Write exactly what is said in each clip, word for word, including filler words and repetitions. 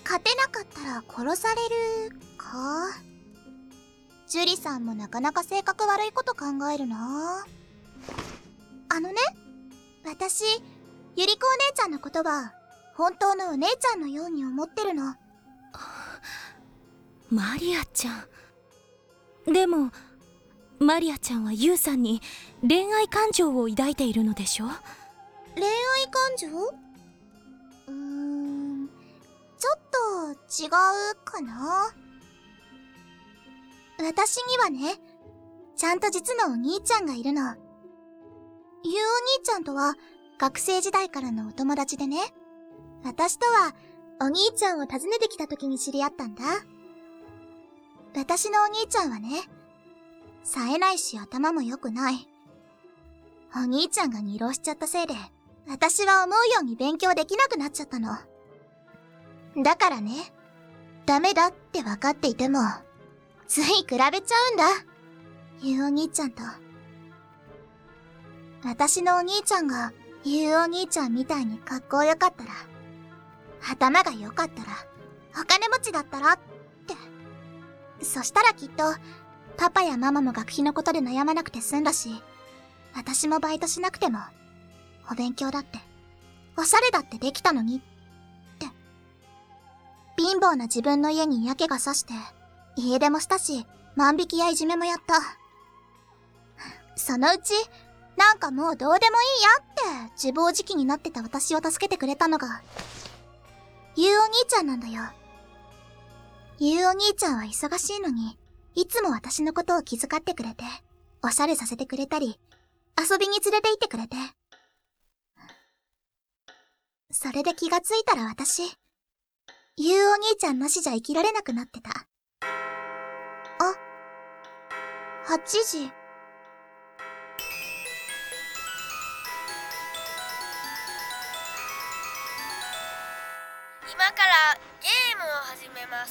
勝てなかったら殺されるか。ジュリさんもなかなか性格悪いこと考えるな。あのね、私ゆり子お姉ちゃんのことは本当のお姉ちゃんのように思ってるの。 マリアちゃん。でもマリアちゃんはユウさんに恋愛感情を抱いているのでしょ。 恋愛感情？うーん、ちょっと違うかな。私にはね、ちゃんと実のお兄ちゃんがいるの。ユウお兄ちゃんとは学生時代からのお友達でね、私とはお兄ちゃんを訪ねてきた時に知り合ったんだ。私のお兄ちゃんはね、冴えないし頭も良くない。お兄ちゃんが二浪しちゃったせいで、私は思うように勉強できなくなっちゃったの。だからね、ダメだって分かっていても、つい比べちゃうんだ。ゆうお兄ちゃんと。私のお兄ちゃんが、ゆうお兄ちゃんみたいにかっこよかったら、頭が良かったら、お金持ちだったらって。そしたらきっと、パパやママも学費のことで悩まなくて済んだし、私もバイトしなくても、お勉強だって、おしゃれだってできたのに、って。貧乏な自分の家に嫌気がさして、家出もしたし、万引きやいじめもやった。そのうち、なんかもうどうでもいいやって自暴自棄になってた私を助けてくれたのが、ゆうお兄ちゃんなんだよ。ゆうお兄ちゃんは忙しいのに、いつも私のことを気遣ってくれて、おしゃれさせてくれたり、遊びに連れて行ってくれて。それで気がついたら私、ゆうお兄ちゃんなしじゃ生きられなくなってた。あ、はちじ。 今からゲームを始めます。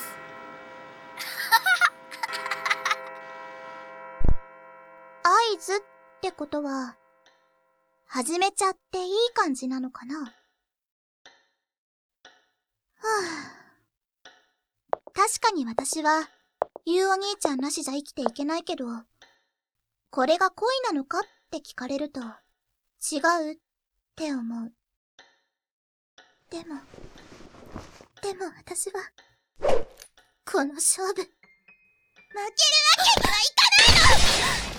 合図ってことは、始めちゃっていい感じなのかな？はぁ。確かに私は、ゆうお兄ちゃんなしじゃ生きていけないけど、これが恋なのかって聞かれると、違うって思う。でも、でも私は、この勝負、負けるわけにはいかないの！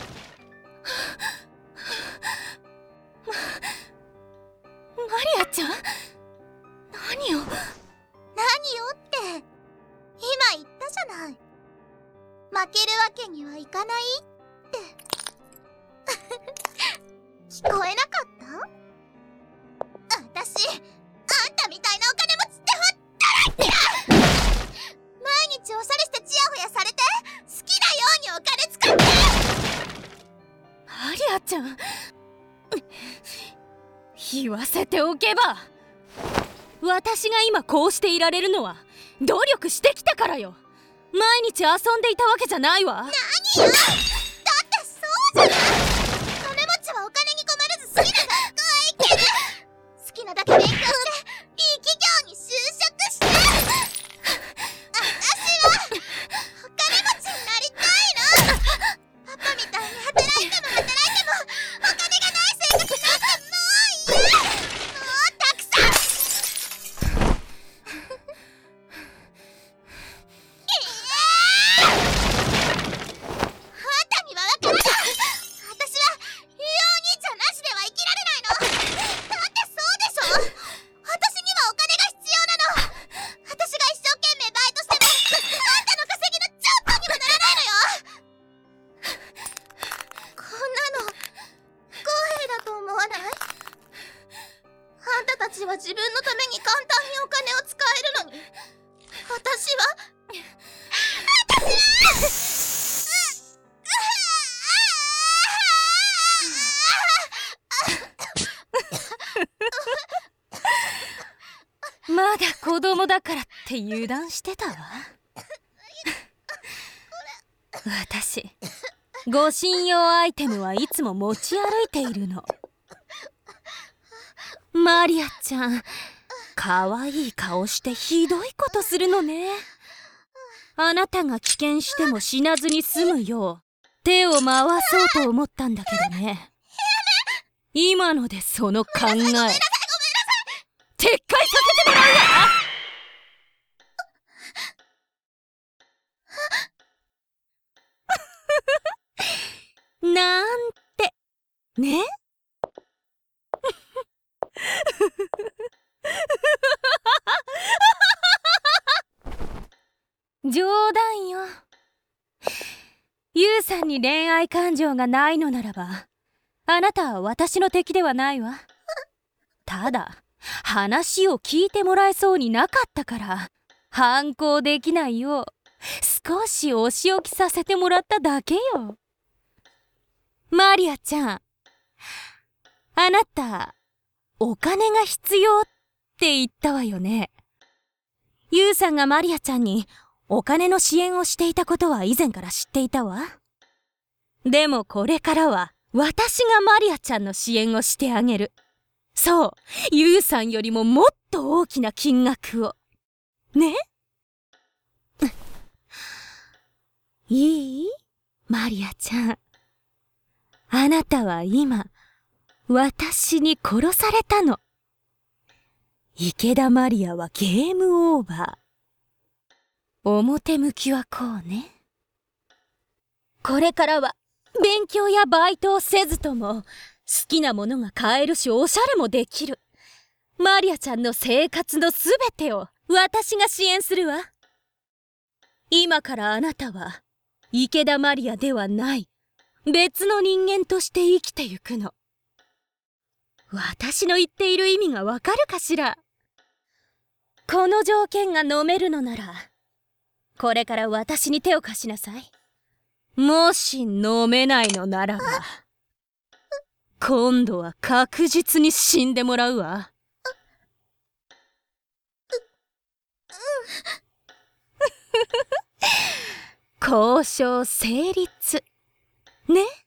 マリアちゃん？何を？ 何よって、今言ったじゃない。負けるわけにはいかないって。聞こえなかった？私、あんたみたいなお金持ちってほったらきだ！毎日おしゃれしてチヤホヤされて、好きなようにお金使って！ マリアちゃん、言わせておけば、私が今こうしていられるのは努力してきたからよ。毎日遊んでいたわけじゃないわ。 何よ！だってそうじゃない！金持ちはお金に困らず好きな学校へ行ける！好きなだけ勉強して、いい企業に就職して！私は、お金持ちになりたいの！パパみたいに働いても働いても、お金がない生活なんてもう嫌！もうたくさん！自分のために簡単にお金を使えるのに、私は私はまだ子供だからって油断してたわ。私、護身用アイテムはいつも持ち歩いているの。マリアちゃん、 かわいい顔してひどいことするのね。あなたが棄権しても死なずに済むよう手を回そうと思ったんだけどね。今のでその考え撤回させてもらうわ。なんてね。冗談よ。ユウさんに恋愛感情がないのならば、あなたは私の敵ではないわ。ただ話を聞いてもらえそうになかったから反抗できないよう少しお仕置きさせてもらっただけよ。マリアちゃん、あなたお金が必要って言ったわよね。ユウさんがマリアちゃんにお金の支援をしていたことは以前から知っていたわ。でもこれからは私がマリアちゃんの支援をしてあげる。そう、ユウさんよりももっと大きな金額をね。いい？マリアちゃん、あなたは今私に殺されたの。池田マリアはゲームオーバー。表向きはこうね。これからは勉強やバイトをせずとも好きなものが買えるしおしゃれもできる。マリアちゃんの生活のすべてを私が支援するわ。今からあなたは池田マリアではない別の人間として生きてゆくの。私の言っている意味がわかるかしら。この条件が飲めるのならこれから私に手を貸しなさい。もし飲めないのならば今度は確実に死んでもらうわ。交渉成立ね。